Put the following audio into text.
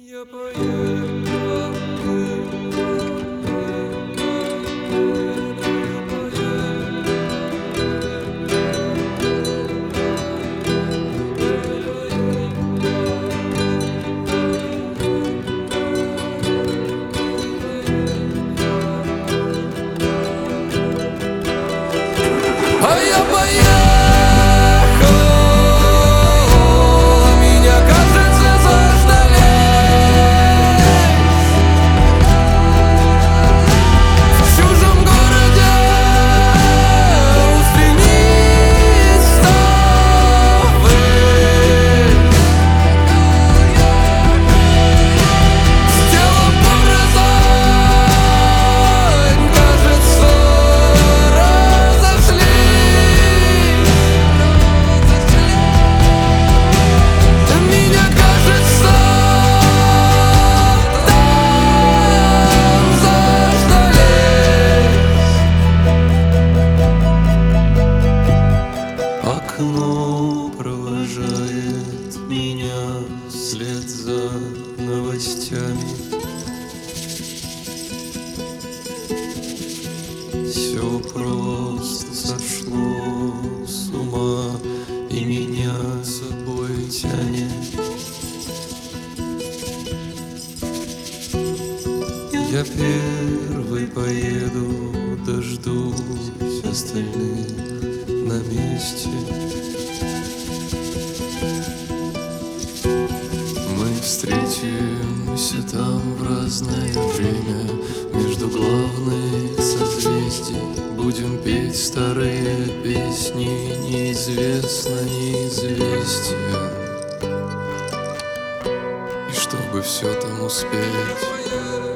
Я поеду. Окно провожает меня вслед за новостями. Все просто сошло с ума, и меня с собой тянет. Я первый поеду, дождусь остальных на месте. Мы встретимся там в разное время, между главных созвездий. Будем петь старые песни, неизвестно неизвестия. И чтобы все там успеть,